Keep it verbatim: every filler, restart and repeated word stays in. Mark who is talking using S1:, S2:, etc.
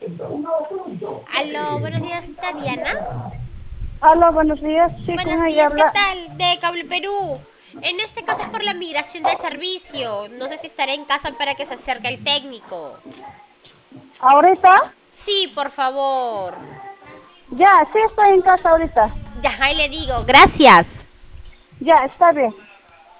S1: Aló, buenos días, Tatiana.
S2: Hola, buenos días. Sí,
S1: Buenos
S2: con ella
S1: días, ¿qué
S2: habla.
S1: tal? De Cable Perú. En este caso es por la migración del servicio. No sé si estaré en casa para que se acerque el técnico.
S2: ¿Ahorita?
S1: Sí, por favor.
S2: Ya, sí estoy en casa ahorita.
S1: Ya, ahí le digo, gracias.
S2: Ya, está bien.